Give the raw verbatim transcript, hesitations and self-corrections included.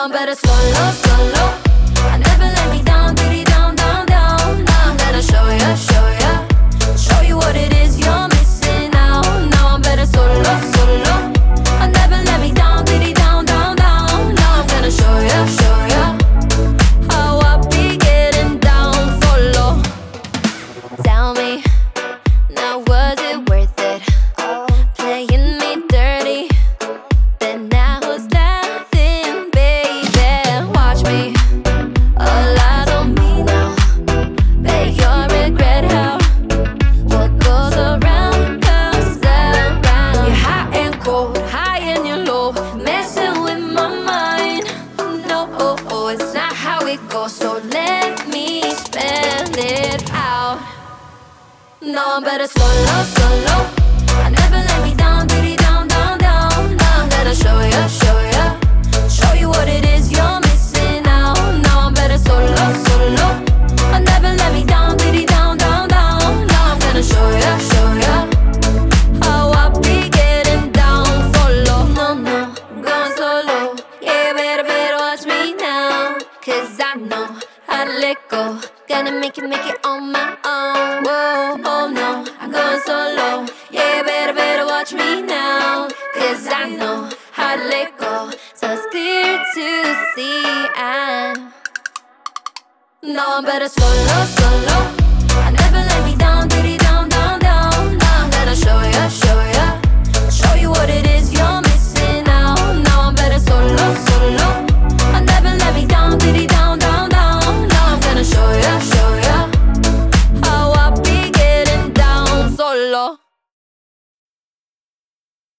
I'm better solo, solo. I never let me down, diddy down, down, down. Now I'm gonna show ya, show ya, show you what it is you're missing out. Now I'm better solo, solo. I never let me down, diddy down, down, down. Now I'm gonna show ya, show ya how I be getting down for low. Tell me, now was it worth it? Playing me dirty, then now who's laughing, baby? Watch me, all eyes on me now. Bet you'll regret how what goes around comes around. You're hot and cold, high and you're low, messing with my mind. No, oh, oh, it's not how it goes, so let me spend it out. No, I'm better solo, solo. I never let me down, diddy down, down, down. Now I'm gonna show ya, show ya, show you what it is you're missing out. Now I'm better solo, solo. I never let me down, diddy down, down, down. Now I'm gonna show ya, show ya how I be getting down for low. No, no, I'm going solo. Yeah, better, better watch me now, cause I know how to let go. Gonna make it, make it on my own. Whoa, oh no, I'm going solo. Yeah, better, better watch me now, cause I know how to let go. So it's clear to see I know I'm better solo, solo. I never let me down.